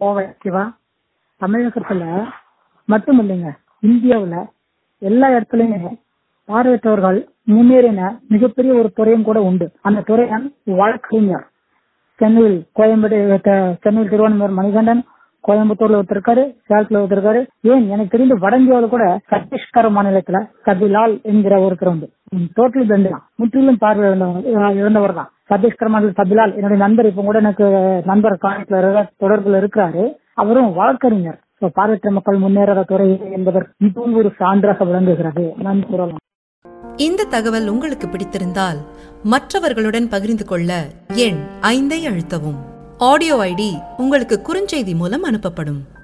கோவை சிவா. தமிழகத்துல மட்டும் இல்லைங்க, இந்தியாவுல எல்லா இடத்துலயுமே பார்வையற்றவர்கள் முன்னேறின மிகப்பெரிய ஒரு துறையும் கூட உண்டு. அந்த துறை வழக்கறிஞர். சென்னையில் சென்னையில் திருவண்ணாமலை மணிகண்டன், கோயம்புத்தூர்ல ஒருத்தர் இருக்காரு, சேலத்துல ஒருத்தர் இருக்காரு. ஏன் எனக்கு தெரிந்து வட இந்தியாவில் கூட சத்தீஸ்கர் மாநிலத்துல சபிலால் என்கிற ஒருத்தர் உண்டு. டோட்டலி பிளண்ட் தான், முற்றிலும் பார்வை இழந்தவர் தான். சத்தீஸ்கர் மாநில சபிலால் என்னுடைய நண்பர், இப்ப கூட எனக்கு நண்பர் காலேஜ்ல தொடர்புல இருக்கிறாரு. அவரும் வழக்கறிஞர். பார்வையற்ற மக்கள் முன்னேறாத துறை என்பதற்கு இதுவும் ஒரு சான்றாக விளங்குகிறது நான் கூறலாம். இந்த தகவல் உங்களுக்கு பிடித்திருந்தால் மற்றவர்களுடன் பகிர்ந்து கொள்ள எண் 5 அழுத்தவும். ஆடியோ ஐடி உங்களுக்கு குறுஞ்செய்தி மூலம் அனுப்பப்படும்.